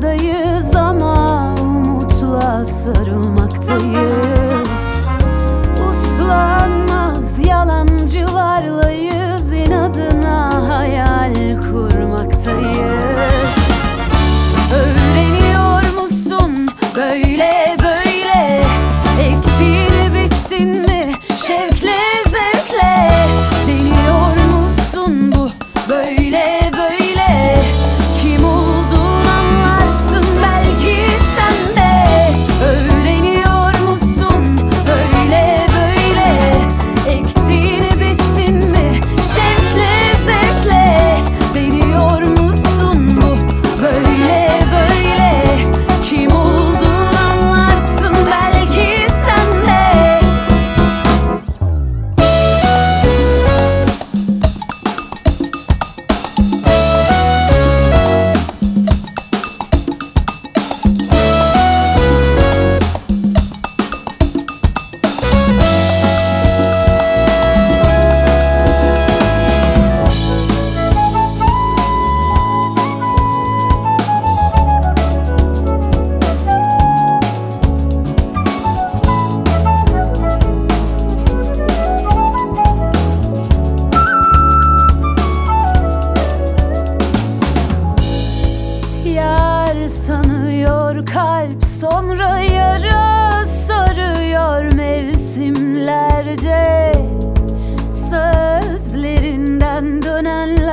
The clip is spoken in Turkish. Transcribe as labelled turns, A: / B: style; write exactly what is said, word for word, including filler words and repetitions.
A: yollardayız ama umutla sarılmaktayız. Uslanmaz yalancılarlayız, inadına hayal kurmaktayız. Öğreniyor musun böyle böyle, ektiğini biçtin mi şevkle zevkle? Deniyor musun bu böyle böyle, kim olduğunu anlarsın belki sen de. Öğreniyor musun böyle böyle, ektiğini biçtin mi şevkle zevkle? Deniyor musun bu böyle böyle, kim olduğunu anlarsın belki sen de. Yar sanıyor kalp, sonra yara sarıyor mevsimlerce. Sözlerinden dönen